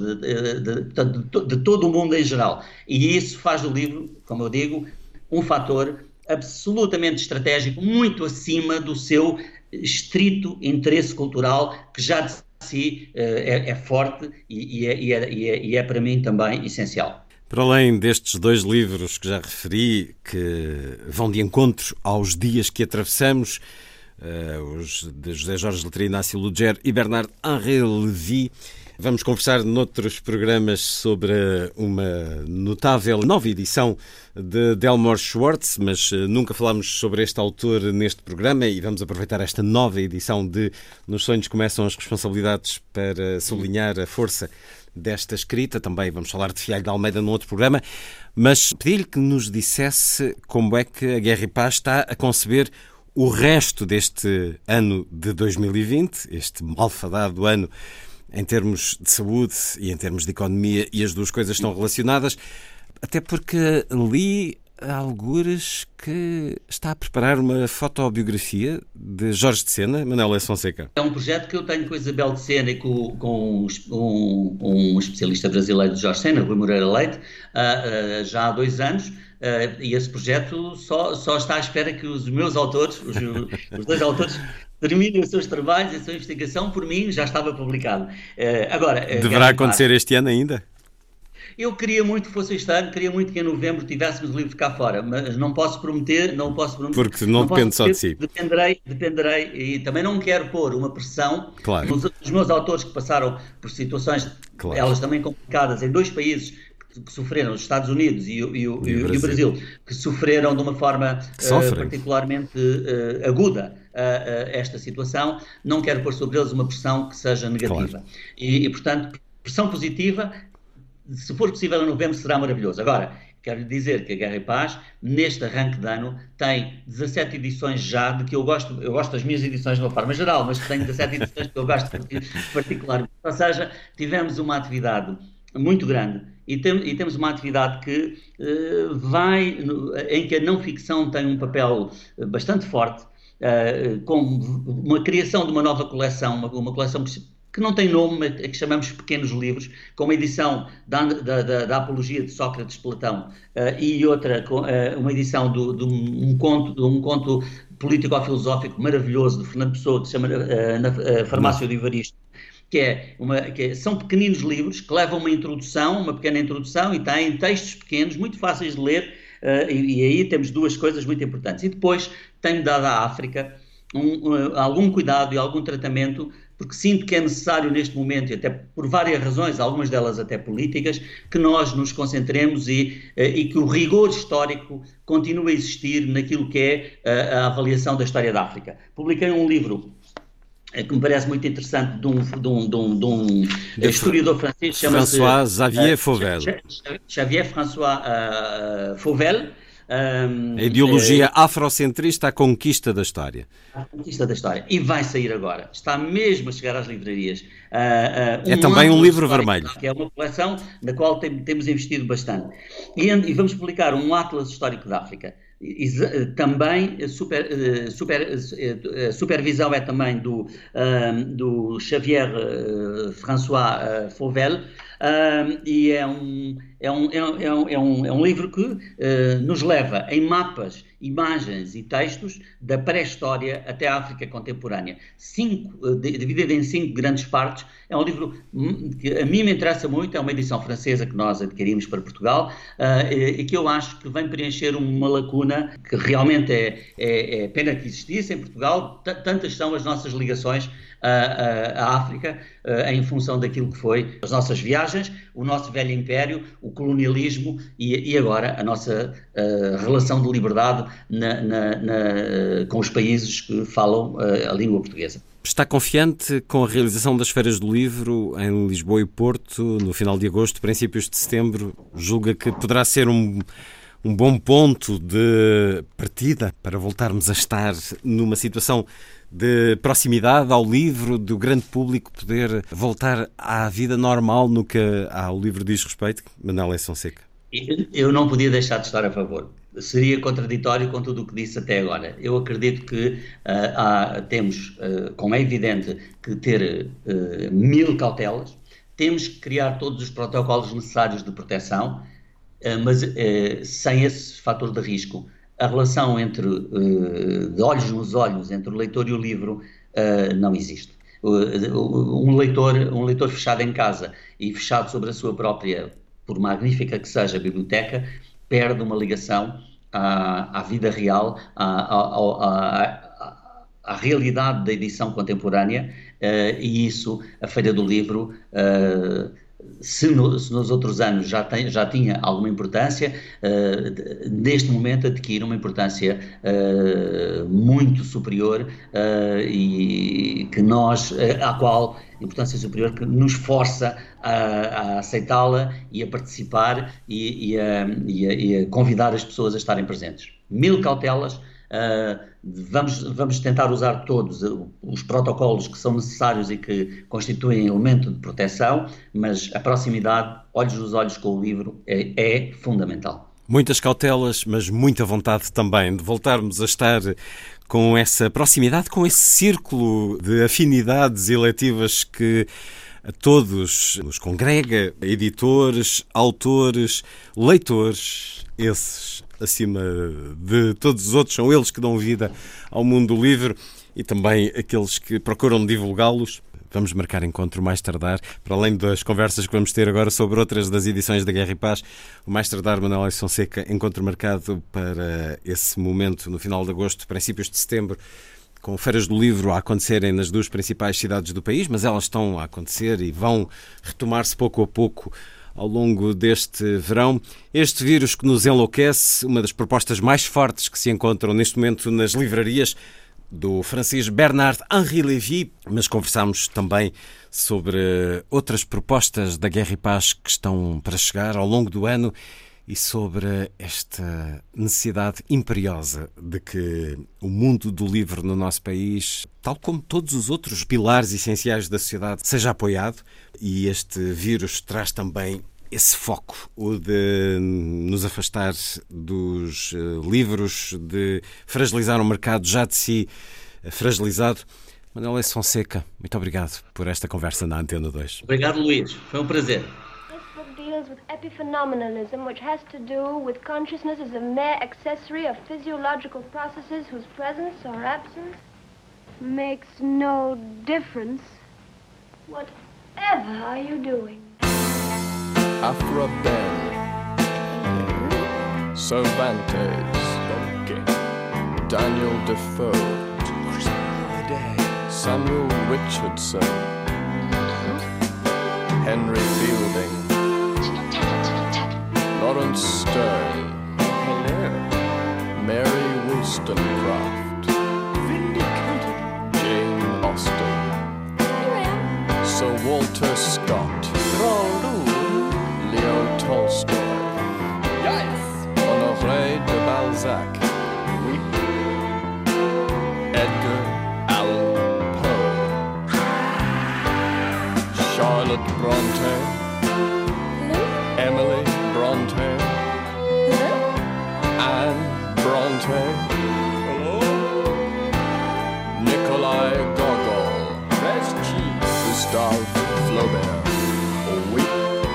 de todo o mundo em geral. E isso faz do livro, como eu digo, um fator absolutamente estratégico, muito acima do seu estrito interesse cultural, que já de si é forte e é para mim também essencial. Para além destes 2 livros que já referi, que vão de encontro aos dias que atravessamos, os de José Jorge Letria, Inácio Luger e Bernard-Henri Lévy, vamos conversar noutros programas sobre uma notável nova edição de Delmore Schwartz, mas nunca falámos sobre este autor neste programa e vamos aproveitar esta nova edição de Nos Sonhos Começam as Responsabilidades para sublinhar a força desta escrita. Também vamos falar de Fialho de Almeida num outro programa, mas pedi-lhe que nos dissesse como é que a Guerra e Paz está a conceber o resto deste ano de 2020, este malfadado ano em termos de saúde e em termos de economia, e as duas coisas estão relacionadas, até porque li algures que está a preparar uma fotobiografia de Jorge de Sena, Manuel S. Fonseca. É um projeto que eu tenho com a Isabel de Sena e com um especialista brasileiro de Jorge de Sena, Rui Moreira Leite, já há 2 anos, e esse projeto só está à espera que os meus autores, os 2 autores, terminem os seus trabalhos e a sua investigação. Por mim já estava publicado. Agora, deverá acontecer este ano ainda? Eu queria muito que fosse este ano, queria muito que em novembro tivéssemos o livro cá fora, mas não posso prometer. Porque não depende só de si. Dependerei, e também não quero pôr uma pressão nos meus autores que passaram por situações, elas também complicadas, em 2 países que sofreram, os Estados Unidos e o Brasil, que sofreram de uma forma particularmente aguda esta situação. Não quero pôr sobre eles uma pressão que seja negativa. E, portanto, pressão positiva. Se for possível em novembro será maravilhoso. Agora, quero dizer que a Guerra e Paz, neste arranque de ano, tem 17 edições já, de que eu gosto das minhas edições de uma forma geral, mas tem 17 edições que eu gosto particularmente. Ou seja, tivemos uma atividade muito grande e temos uma atividade que em que a não-ficção tem um papel bastante forte, com uma criação de uma nova coleção, uma coleção que não tem nome, que chamamos Pequenos Livros, com uma edição da Apologia de Sócrates Platão e outra, uma edição de um conto político-filosófico maravilhoso de Fernando Pessoa, que se chama Na Farmácia do Evaristo, são pequeninos livros que levam uma pequena introdução e têm textos pequenos, muito fáceis de ler, e aí temos 2 coisas muito importantes. E depois tenho dado à África algum cuidado e algum tratamento, porque sinto que é necessário neste momento, e até por várias razões, algumas delas até políticas, que nós nos concentremos e que o rigor histórico continue a existir naquilo que é a avaliação da história da África. Publiquei um livro que me parece muito interessante de um historiador francês, chama-se Xavier Fauvel. Xavier François Fauvel. A ideologia afrocentrista, a conquista da história. A conquista da história. E vai sair agora. Está mesmo a chegar às livrarias. É também um livro vermelho. Que é uma coleção na qual temos investido bastante. E vamos publicar um Atlas Histórico da África. Também supervisão é também do Xavier François Fauvel, e é um livro que nos leva em mapas, imagens e textos da pré-história até à África contemporânea. Dividido em 5 grandes partes. É um livro que a mim me interessa muito, é uma edição francesa que nós adquirimos para Portugal e que eu acho que vem preencher uma lacuna que realmente é pena que existisse em Portugal. Tantas são as nossas ligações à África em função daquilo que foi as nossas viagens, o nosso velho império, o colonialismo e agora a nossa relação de liberdade com os países que falam a língua portuguesa. Está confiante com a realização das Feiras do Livro em Lisboa e Porto, no final de agosto, princípios de setembro? Julga que poderá ser um bom ponto de partida para voltarmos a estar numa situação de proximidade ao livro, do grande público poder voltar à vida normal no que ao livro diz respeito? Manuel S. Fonseca. Eu não podia deixar de estar a favor. Seria contraditório com tudo o que disse até agora. Eu acredito que temos, como é evidente, que ter 1000 cautelas, temos que criar todos os protocolos necessários de proteção, mas sem esse fator de risco. A relação de olhos nos olhos entre o leitor e o livro não existe. Um leitor fechado em casa e fechado sobre a sua própria, por magnífica que seja, biblioteca, perde uma ligação à vida real, à realidade da edição contemporânea, e isso, a Feira do Livro, se nos outros anos já tinha alguma importância, neste momento adquire uma importância muito superior, e que importância superior que nos força a aceitá-la e a participar e a convidar as pessoas a estarem presentes. 1000 cautelas. Vamos tentar usar todos os protocolos que são necessários e que constituem elemento de proteção, mas a proximidade, olhos nos olhos com o livro, é fundamental. Muitas cautelas, mas muita vontade também de voltarmos a estar com essa proximidade, com esse círculo de afinidades eletivas que a todos nos congrega, editores, autores, leitores, esses acima de todos os outros, são eles que dão vida ao mundo do livro e também aqueles que procuram divulgá-los. Vamos marcar encontro mais tardar, para além das conversas que vamos ter agora sobre outras das edições da Guerra e Paz, o mais tardar, Manuel S. Fonseca, encontro marcado para esse momento no final de agosto, princípios de setembro, com feiras do livro a acontecerem nas 2 principais cidades do país, mas elas estão a acontecer e vão retomar-se pouco a pouco ao longo deste verão. Este vírus que nos enlouquece, uma das propostas mais fortes que se encontram neste momento nas livrarias, do francês Bernard-Henri Lévy, mas conversámos também sobre outras propostas da Guerra e Paz que estão para chegar ao longo do ano e sobre esta necessidade imperiosa de que o mundo do livro no nosso país, tal como todos os outros pilares essenciais da sociedade, seja apoiado, e este vírus traz também esse foco, o de nos afastar dos livros, de fragilizar um mercado já de si fragilizado. Manuel S. Fonseca, muito obrigado por esta conversa na Antena 2. Obrigado, Luís. Foi um prazer. This book deals with epiphenomenalism, which has to do with consciousness as a mere accessory of physiological processes whose presence or absence makes no difference. Whatever are you doing? Afra Ben, Cervantes, Daniel Defoe, Samuel Richardson, Henry Fielding, Lawrence Sterne, Mary Wollstonecraft, Jane Austen, Sir Walter Scott, Leo Tolstoy, Honoré de Balzac, Edgar Allan Poe, Charlotte Bronte, Emily Bronte, Anne Bronte, Nikolai Gogol, Gustave Flaubert,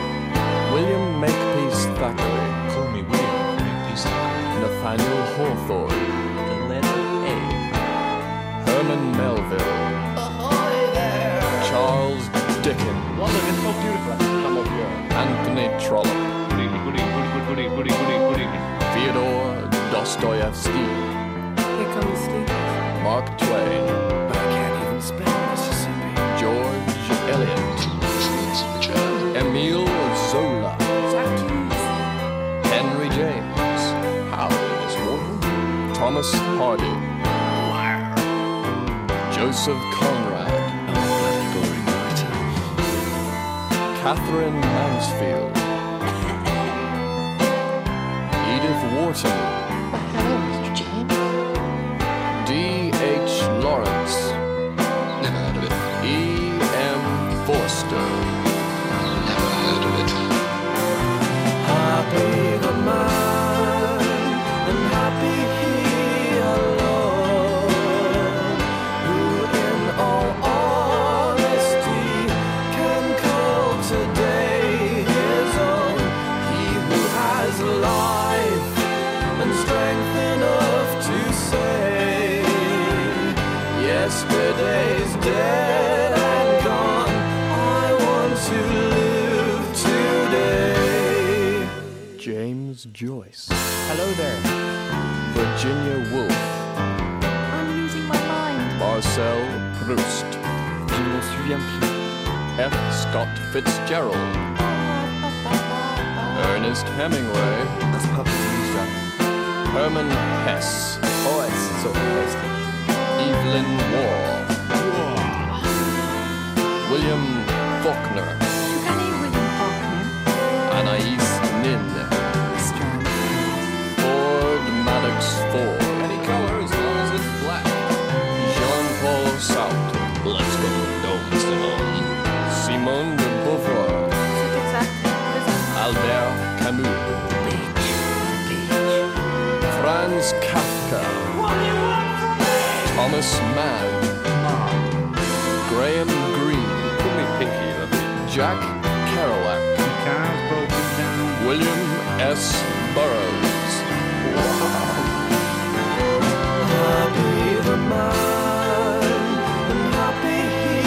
so beautiful at this time of year. Anthony Trollope, Goody. Fyodor Dostoevsky, Here come the sleepers. Mark Twain, But I can't even spell Mississippi. George Eliot, Emile Zola, Henry James, Howard is Warden, Thomas Hardy, Joseph Conrad, Bloody boring writer. Catherine Mansfield, Edith Wharton, Hello, Mr. James. D.H. Lawrence, Never heard of it. E.M. Forster, Never heard of it. Happy the man, and happy he alone, who in all honesty can call today his own. He who has life and strength enough to say, yesterday's dead and gone, I want to live today. James Joyce, Hello there. Virginia Woolf, I'm losing my mind. Marcel Proust, Je ne m'en souviens plus. F. Scott Fitzgerald, Ernest Hemingway, Das Papier. Hermann Hesse, Oh, es ist so köstlich. Evelyn Waugh, William Faulkner, You can eat William Faulkner. Anais Nin, Ford Madox Ford, Any color as long as it's black. Jean-Paul Sartre, Let's go to the dome, Mr. Holmes. Simone de Beauvoir, Is it exactly? What is it? Albert Camus, Franz Kafka, Thomas Mann, Graham Greene, Put me pinky, lovely. Jack Kerouac, Cars broken down. William S. Burroughs, Happy the man, and happy he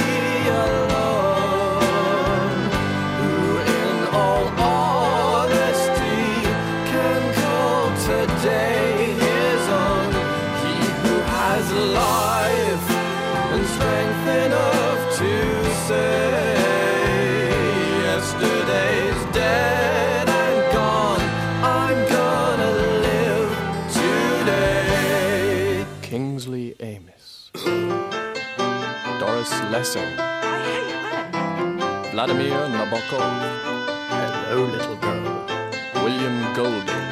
alone, who in all honesty can call today his own. He who has life and strength enough to say, yesterday's dead and gone, I'm gonna live today. Kingsley Amis, Doris Lessing, Vladimir Nabokov, Hello, little girl. William Golding,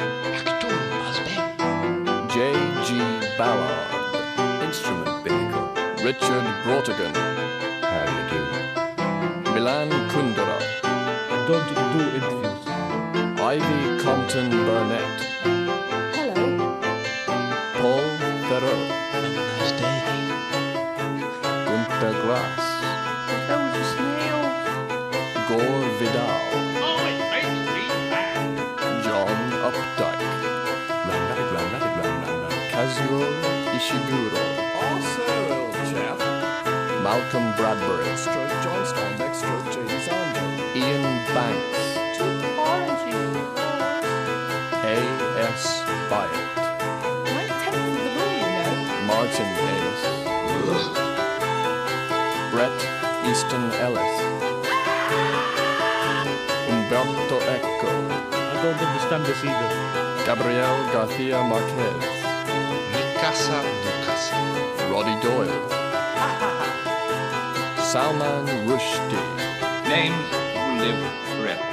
J.G. Ballard, Instrument vehicle. Richard Brautigan, How do you do? Milan Kundera, Don't do interviews. Ivy Compton Burnett, Hello. Paul Theroux, Nice day. Günter Grass, Those are snails. Gore Vidal, John Updike, Run, rabbit, run, rabbit, run, run, run. Kazuo Ishiguro, Also, old chap. Malcolm Bradbury, Stroke John Steinbeck, stroke J.D. Sandra. Ian Banks, Oranges. A.S. Byatt, I'm tenth of the room, you know. Martin Amis, Brett Easton Ellis, Umberto Eco, I don't understand this either. Gabriel Garcia Marquez, Mikasa Dukasa. Roddy Doyle, Salman Rushdie, Names will live forever.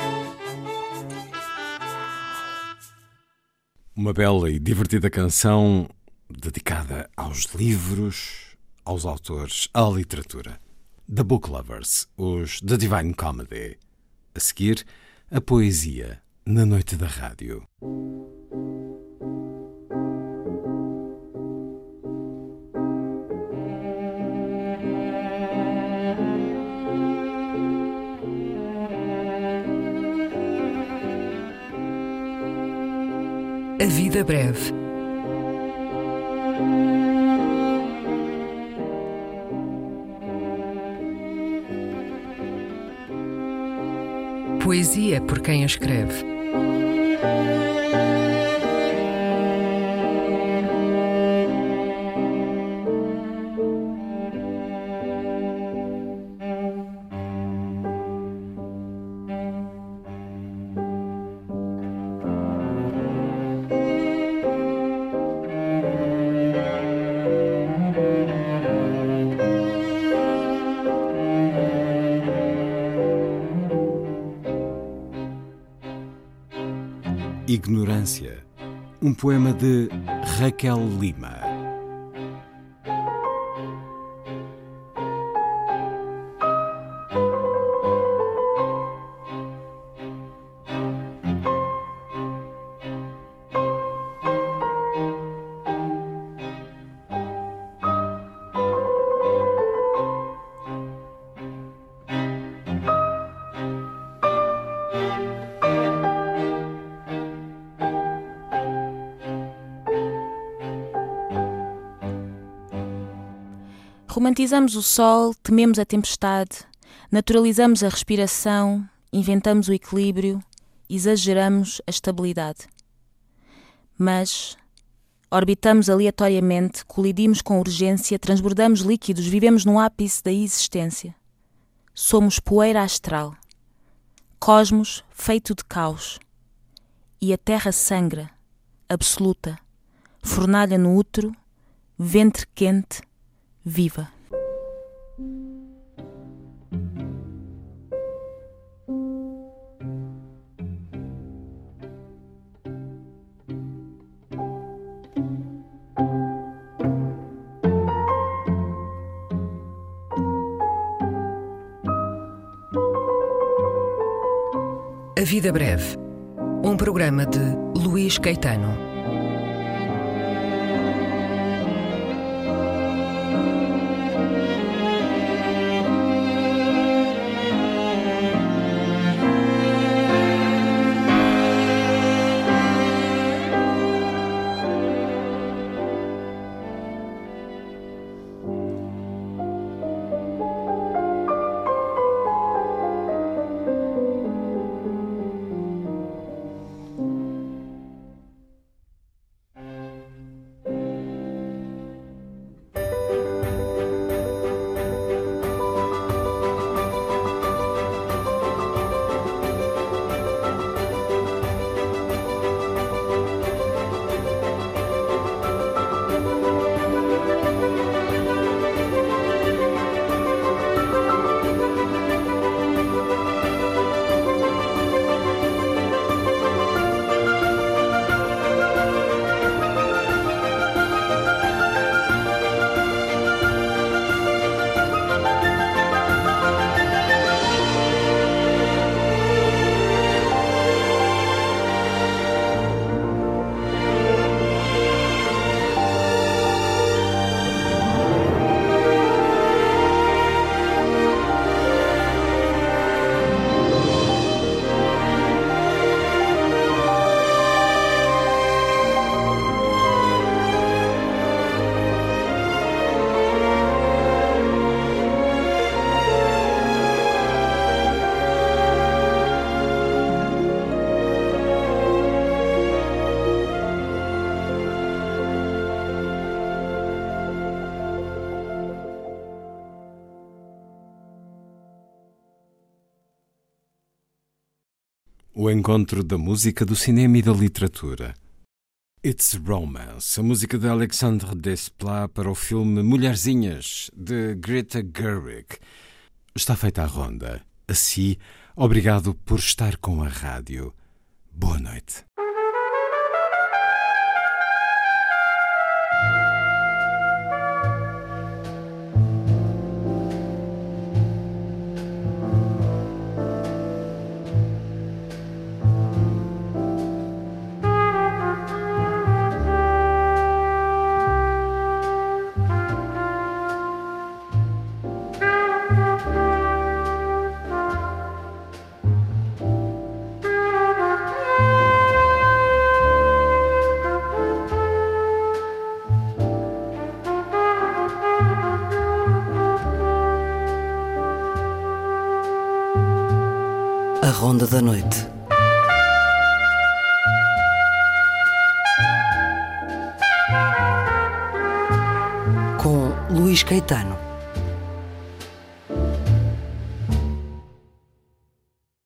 Uma bela e divertida canção dedicada aos livros, aos autores, à literatura. The Book Lovers, os The Divine Comedy. A seguir, a poesia na noite da rádio. A vida breve. Poesia por quem a escreve. Ignorância, um poema de Raquel Lima. Romantizamos o sol, tememos a tempestade, naturalizamos a respiração, inventamos o equilíbrio, exageramos a estabilidade. Mas orbitamos aleatoriamente, colidimos com urgência, transbordamos líquidos, vivemos no ápice da existência. Somos poeira astral, cosmos feito de caos. E a terra sangra, absoluta, fornalha no útero, ventre quente, viva. A Vida Breve, um programa de Luís Caetano. O encontro da música, do cinema e da literatura. It's Romance, a música de Alexandre Desplat para o filme Mulherzinhas, de Greta Gerwig. Está feita a ronda. Assim, obrigado por estar com a rádio. Boa noite. A Ronda da Noite. Com Luís Caetano.